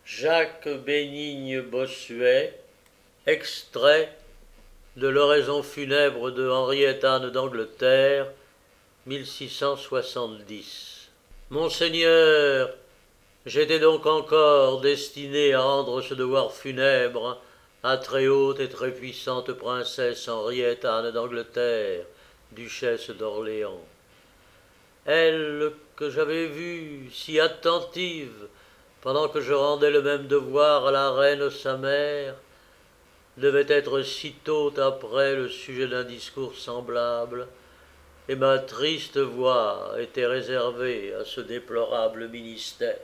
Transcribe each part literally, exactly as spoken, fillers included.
Jacques Bénigne Bossuet, extrait de l'oraison funèbre de Henriette Anne d'Angleterre, mille six cent soixante-dix. Monseigneur, j'étais donc encore destiné à rendre ce devoir funèbre à très haute et très puissante princesse Henriette Anne d'Angleterre, duchesse d'Orléans. Elle que j'avais vue si attentive pendant que je rendais le même devoir à la reine sa mère, devait être sitôt après le sujet d'un discours semblable, et ma triste voix était réservée à ce déplorable ministère.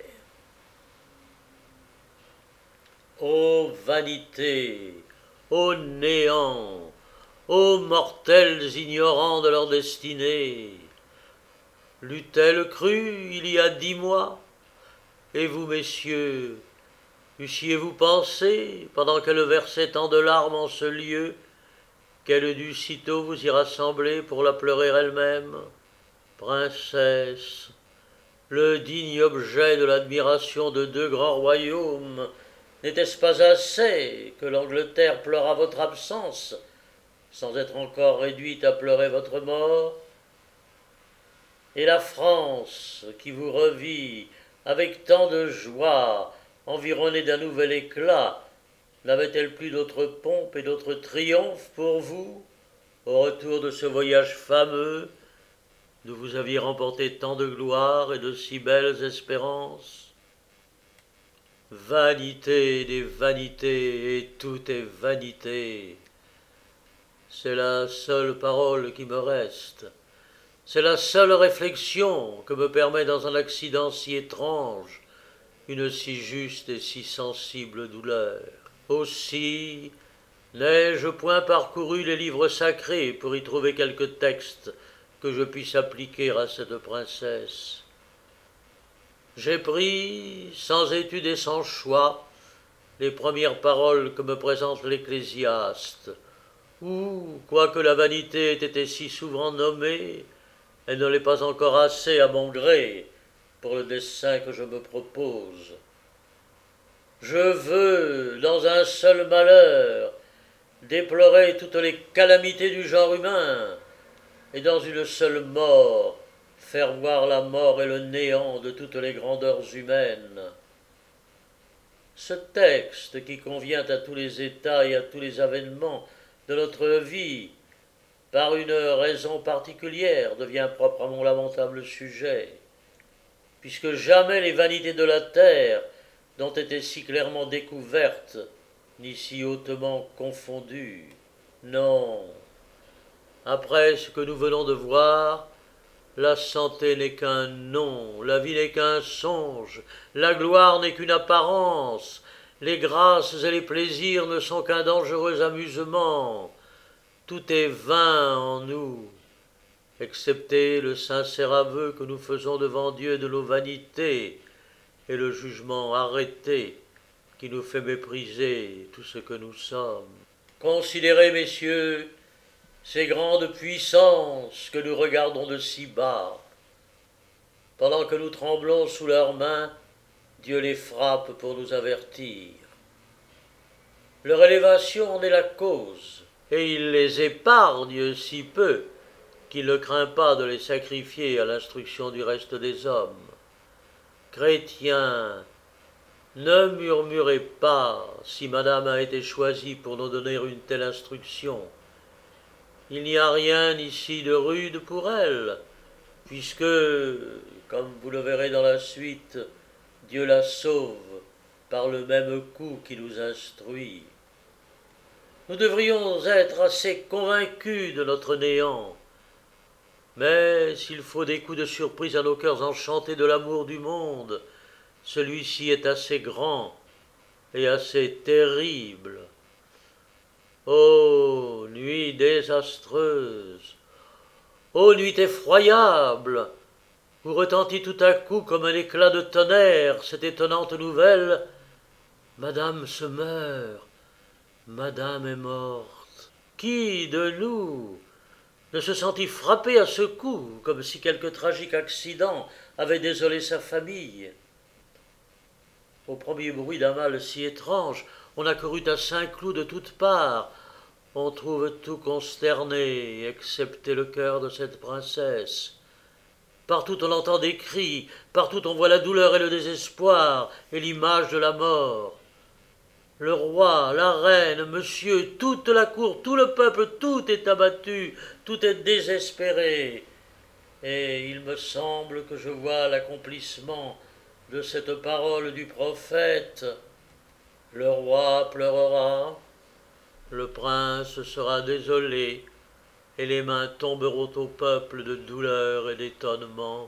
Ô vanité, ô néant, ô mortels ignorants de leur destinée, l'eût-elle cru il y a dix mois? Et vous, messieurs, eussiez-vous pensé, pendant qu'elle versait tant de larmes en ce lieu, qu'elle dût sitôt vous y rassembler pour la pleurer elle-même? Princesse, le digne objet de l'admiration de deux grands royaumes, n'était-ce pas assez que l'Angleterre pleurât votre absence, sans être encore réduite à pleurer votre mort? Et la France, qui vous revit avec tant de joie, environnée d'un nouvel éclat, n'avait-elle plus d'autres pompes et d'autres triomphes pour vous, au retour de ce voyage fameux, d'où vous aviez remporté tant de gloire et de si belles espérances? Vanité des vanités, et tout est vanité. C'est la seule parole qui me reste. C'est la seule réflexion que me permet dans un accident si étrange une si juste et si sensible douleur. Aussi n'ai-je point parcouru les livres sacrés pour y trouver quelque texte que je puisse appliquer à cette princesse. J'ai pris, sans étude et sans choix, les premières paroles que me présente l'Ecclésiaste, où, quoique la vanité ait été si souvent nommée, elle ne l'est pas encore assez à mon gré pour le dessein que je me propose. Je veux, dans un seul malheur, déplorer toutes les calamités du genre humain, et dans une seule mort, faire voir la mort et le néant de toutes les grandeurs humaines. Ce texte, qui convient à tous les états et à tous les avènements de notre vie, par une raison particulière, devient propre à mon lamentable sujet, puisque jamais les vanités de la terre n'ont été si clairement découvertes, ni si hautement confondues. Non, après ce que nous venons de voir, la santé n'est qu'un nom, la vie n'est qu'un songe, la gloire n'est qu'une apparence, les grâces et les plaisirs ne sont qu'un dangereux amusement. Tout est vain en nous, excepté le sincère aveu que nous faisons devant Dieu de nos vanités et le jugement arrêté qui nous fait mépriser tout ce que nous sommes. Considérez, messieurs, ces grandes puissances que nous regardons de si bas. Pendant que nous tremblons sous leurs mains, Dieu les frappe pour nous avertir. Leur élévation en est la cause, et il les épargne si peu qu'il ne craint pas de les sacrifier à l'instruction du reste des hommes. Chrétiens, ne murmurez pas si madame a été choisie pour nous donner une telle instruction. Il n'y a rien ici de rude pour elle, puisque, comme vous le verrez dans la suite, Dieu la sauve par le même coup qui nous instruit. Nous devrions être assez convaincus de notre néant, mais s'il faut des coups de surprise à nos cœurs enchantés de l'amour du monde, celui-ci est assez grand et assez terrible. Ô nuit désastreuse, ô nuit effroyable, où retentit tout à coup comme un éclat de tonnerre cette étonnante nouvelle: Madame se meurt, Madame est morte. Qui de nous ne se sentit frappé à ce coup, comme si quelque tragique accident avait désolé sa famille? Au premier bruit d'un mal si étrange, on accourut à Saint-Cloud de toutes parts. On trouve tout consterné, excepté le cœur de cette princesse. Partout on entend des cris, partout on voit la douleur et le désespoir, et l'image de la mort. Le roi, la reine, monsieur, toute la cour, tout le peuple, tout est abattu, tout est désespéré. Et il me semble que je vois l'accomplissement de cette parole du prophète. Le roi pleurera, le prince sera désolé, et les mains tomberont au peuple de douleur et d'étonnement.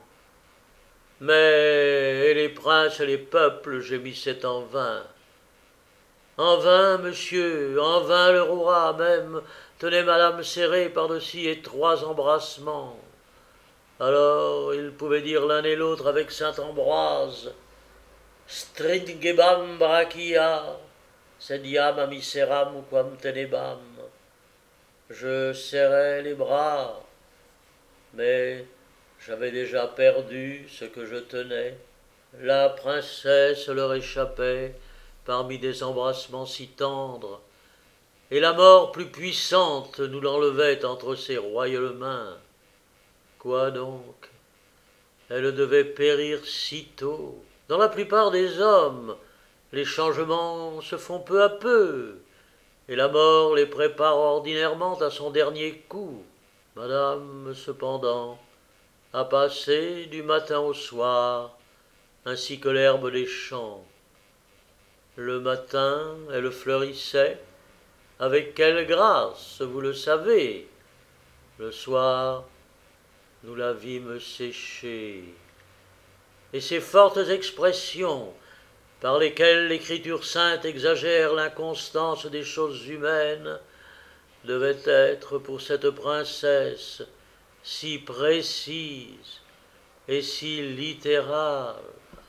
Mais et les princes et les peuples gémissaient en vain. En vain, monsieur, en vain le roi même tenait madame serrée par de si étroits embrassements. Alors ils pouvaient dire l'un et l'autre avec saint Ambroise, Stringebam brachia, sediam miseram quam tenebam. Je serrais les bras, mais j'avais déjà perdu ce que je tenais. La princesse leur échappait parmi des embrassements si tendres, et la mort plus puissante nous l'enlevait entre ses royales mains. Quoi donc? Elle devait périr si tôt. Dans la plupart des hommes, les changements se font peu à peu, et la mort les prépare ordinairement à son dernier coup. Madame, cependant, a passé du matin au soir, ainsi que l'herbe des champs. Le matin, elle fleurissait, avec quelle grâce, vous le savez. Le soir, nous la vîmes sécher. Et ces fortes expressions, par lesquelles l'Écriture sainte exagère l'inconstance des choses humaines, devaient être pour cette princesse si précises et si littérales.